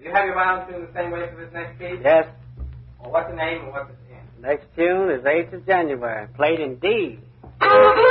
You have your violin tuned the same way for this next piece? Yes. Well, what's the name and what's the end? Next tune is 8th of January, played in D.